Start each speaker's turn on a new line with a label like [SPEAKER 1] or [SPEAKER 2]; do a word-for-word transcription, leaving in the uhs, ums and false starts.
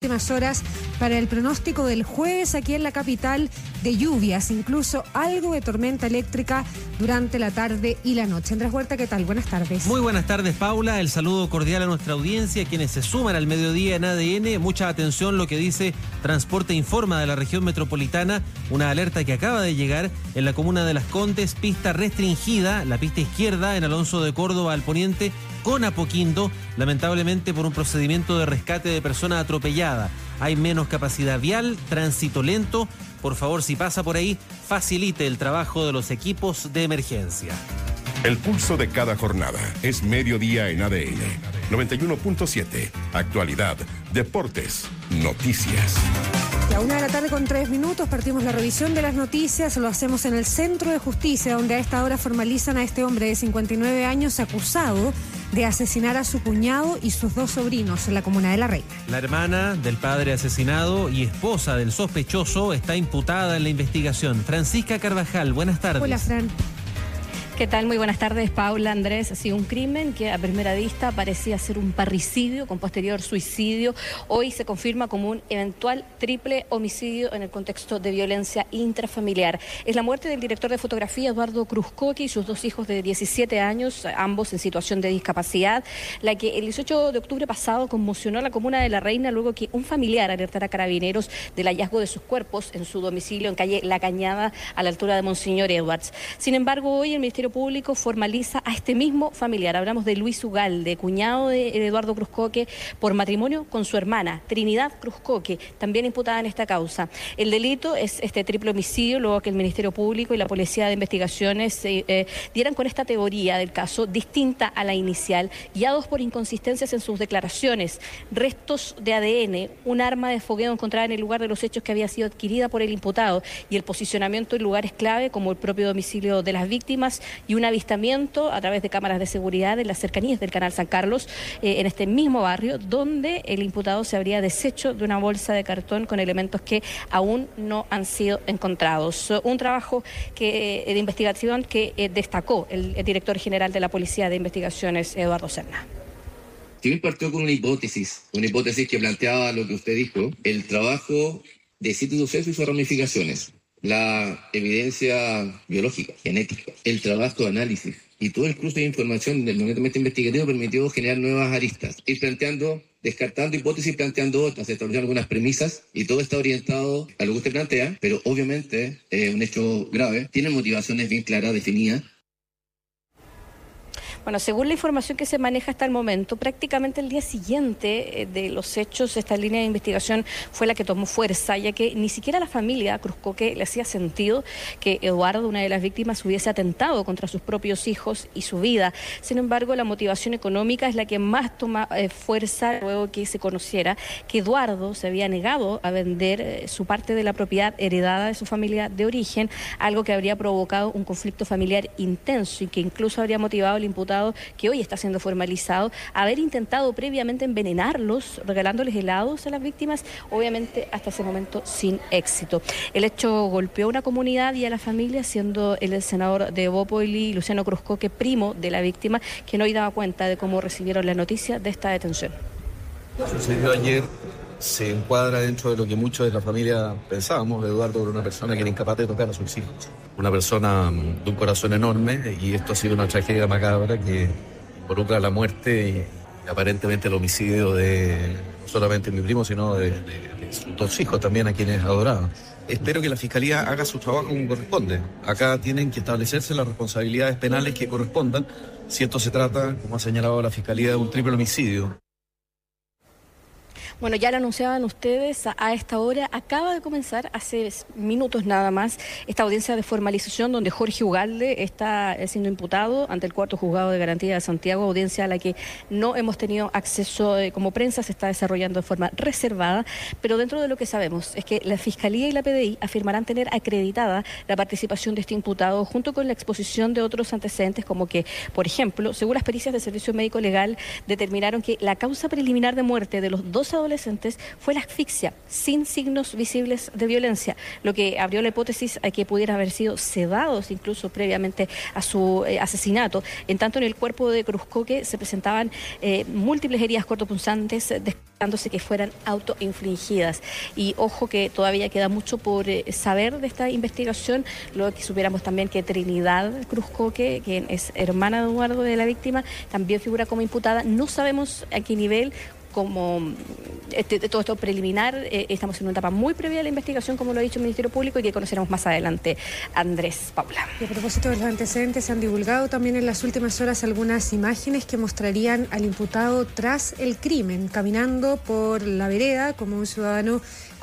[SPEAKER 1] últimas horas para el pronóstico del jueves aquí en la capital, de lluvias, incluso algo de tormenta eléctrica durante la tarde y la noche. Andrés Huerta, ¿qué tal? Buenas tardes.
[SPEAKER 2] Muy buenas tardes, Paula. El saludo cordial a nuestra audiencia, quienes se suman al mediodía en A D N. Mucha atención lo que dice Transporte Informa de la región metropolitana. Una alerta que acaba de llegar en la comuna de Las Condes, pista restringida, la pista izquierda en Alonso de Córdoba al poniente, con Apoquindo, lamentablemente por un procedimiento de rescate de persona atropellada. Hay menos capacidad vial, tránsito lento. Por favor, si pasa por ahí, facilite el trabajo de los equipos de emergencia.
[SPEAKER 3] El pulso de cada jornada es mediodía en A D N. noventa y uno punto siete. Actualidad, deportes, noticias.
[SPEAKER 1] A una de la tarde con tres minutos partimos la revisión de las noticias. Lo hacemos en el Centro de Justicia, donde a esta hora formalizan a este hombre de cincuenta y nueve años acusado de asesinar a su cuñado y sus dos sobrinos en la comuna de La Reina.
[SPEAKER 2] La hermana del padre asesinado y esposa del sospechoso está imputada en la investigación. Francisca Carvajal, buenas tardes.
[SPEAKER 1] Hola, Fran.
[SPEAKER 4] ¿Qué tal? Muy buenas tardes, Paula, Andrés. Ha sido un crimen que a primera vista parecía ser un parricidio con posterior suicidio. Hoy se confirma como un eventual triple homicidio en el contexto de violencia intrafamiliar. Es la muerte del director de fotografía, Eduardo Cruzcoque, y sus dos hijos de diecisiete años, ambos en situación de discapacidad, la que el dieciocho de octubre pasado conmocionó a la comuna de La Reina luego que un familiar alertara a Carabineros del hallazgo de sus cuerpos en su domicilio en calle La Cañada, a la altura de Monseñor Edwards. Sin embargo, hoy el Ministerio Público formaliza a este mismo familiar. Hablamos de Luis Ugalde, cuñado de Eduardo Cruzcoque, por matrimonio con su hermana, Trinidad Cruzcoque, también imputada en esta causa. El delito es este triple homicidio, luego que el Ministerio Público y la Policía de Investigaciones eh, eh, dieran con esta teoría del caso, distinta a la inicial, guiados por inconsistencias en sus declaraciones, restos de A D N, un arma de fogueo encontrada en el lugar de los hechos que había sido adquirida por el imputado y el posicionamiento en lugares clave como el propio domicilio de las víctimas y un avistamiento a través de cámaras de seguridad en las cercanías del Canal San Carlos, eh, en este mismo barrio, donde el imputado se habría deshecho de una bolsa de cartón con elementos que aún no han sido encontrados. Un trabajo que, eh, de investigación que eh, destacó el, el director general de la Policía de Investigaciones, Eduardo Serna.
[SPEAKER 5] Si bien partió con una hipótesis, una hipótesis que planteaba lo que usted dijo, el trabajo de sitio de suceso y sus ramificaciones, la evidencia biológica, genética, el trabajo de análisis y todo el cruce de información del momento investigativo permitió generar nuevas aristas, ir planteando, descartando hipótesis, planteando otras, establecer algunas premisas, y todo está orientado a lo que usted plantea, pero obviamente es eh, un hecho grave, tiene motivaciones bien claras, definidas.
[SPEAKER 4] Bueno, según la información que se maneja hasta el momento, prácticamente el día siguiente de los hechos, esta línea de investigación fue la que tomó fuerza, ya que ni siquiera a la familia Cruzcoque le hacía sentido que Eduardo, una de las víctimas, hubiese atentado contra sus propios hijos y su vida. Sin embargo, la motivación económica es la que más toma eh, fuerza luego que se conociera que Eduardo se había negado a vender eh, su parte de la propiedad heredada de su familia de origen, algo que habría provocado un conflicto familiar intenso y que incluso habría motivado al imputado, que hoy está siendo formalizado, haber intentado previamente envenenarlos, regalándoles helados a las víctimas, obviamente hasta ese momento sin éxito. El hecho golpeó a una comunidad y a la familia, siendo el senador de Bópoli, Luciano Cruzcoque, primo de la víctima, quien hoy daba cuenta de cómo recibieron la noticia de esta detención.
[SPEAKER 6] Sucedió ayer, se encuadra dentro de lo que muchos de la familia pensábamos. Eduardo era una persona que era incapaz de tocar a sus hijos, una persona de un corazón enorme, y esto ha sido una tragedia macabra que involucra la muerte y aparentemente el homicidio de no solamente mi primo, sino de, de, de sus dos hijos también, a quienes adoraba. Espero que la Fiscalía haga su trabajo como corresponde. Acá tienen que establecerse las responsabilidades penales que correspondan, si esto se trata, como ha señalado la Fiscalía, de un triple homicidio.
[SPEAKER 4] Bueno, ya lo anunciaban ustedes, a, a esta hora acaba de comenzar, hace minutos nada más, esta audiencia de formalización donde Jorge Ugalde está siendo imputado ante el cuarto juzgado de garantía de Santiago, audiencia a la que no hemos tenido acceso eh, como prensa, se está desarrollando de forma reservada, pero dentro de lo que sabemos es que la Fiscalía y la P D I afirmarán tener acreditada la participación de este imputado junto con la exposición de otros antecedentes, como que, por ejemplo, según las pericias del Servicio Médico Legal, determinaron que la causa preliminar de muerte de los dos adolescentes adolescentes fue la asfixia, sin signos visibles de violencia, lo que abrió la hipótesis a que pudiera haber sido sedados incluso previamente a su eh, asesinato. En tanto, en el cuerpo de Cruzcoque se presentaban eh, múltiples heridas cortopunzantes, descartándose que fueran autoinfligidas. Y ojo que todavía queda mucho por eh, saber de esta investigación, luego que supiéramos también que Trinidad Cruzcoque, quien es hermana de Eduardo de la víctima, también figura como imputada. No sabemos a qué nivel, como este, todo esto preliminar, eh, estamos en una etapa muy previa de la investigación, como lo ha dicho el Ministerio Público, y que conoceremos más adelante. Andrés, Paula.
[SPEAKER 1] Y a propósito de los antecedentes, se han divulgado también en las últimas horas algunas imágenes que mostrarían al imputado tras el crimen, caminando por la vereda como un ciudadano